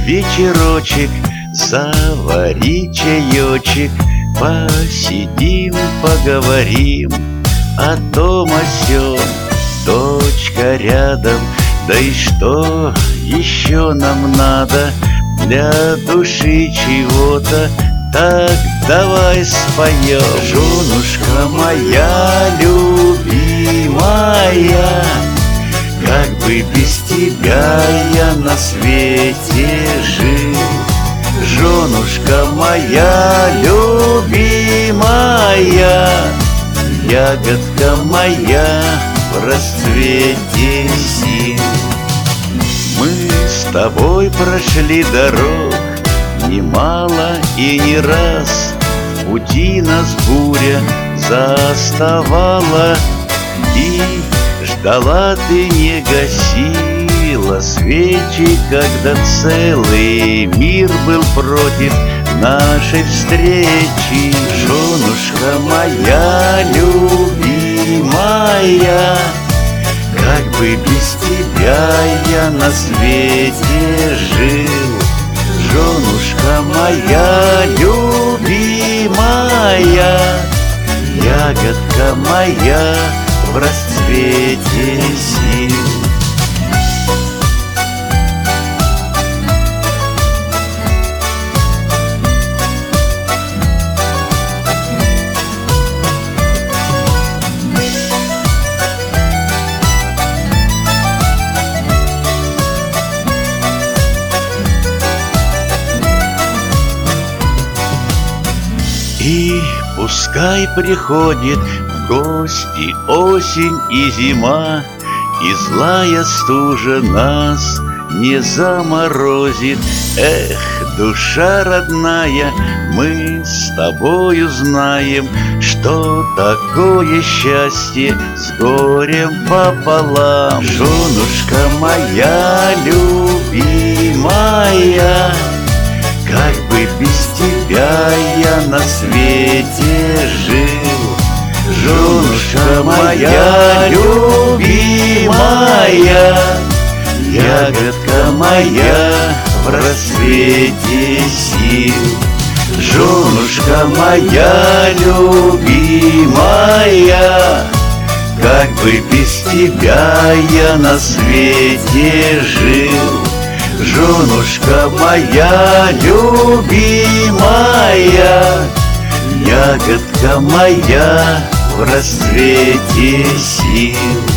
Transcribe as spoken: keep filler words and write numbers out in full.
вечерочек, завари чаечек, посидим, поговорим о том о сём. Дочка рядом, да и что еще нам надо для души чего-то? Так давай споем. Женушка моя любимая, как бы без тебя я на свете жил. Женушка моя любимая, ягодка моя в расцвете сил. Мы с тобой прошли дорог немало и не раз, в пути нас буря заставала, и ждала ты, не гасила свечи, когда целый мир был против нашей встречи. Женушка моя любимая, как бы без тебя я на свете жил. Женушка моя любимая, ягодка моя в расцвете сил. И пускай приходит в гости осень и зима, и злая стужа нас не заморозит. Эх, душа родная, мы с тобою знаем, что такое счастье с горем пополам. Женушка моя любимая, как бы без тебя я на свете жил. Женушка моя любимая, ягодка моя в расцвете сил. Женушка моя любимая, как бы без тебя я на свете жил. Женушка моя любимая, ягодка моя в расцвете сил.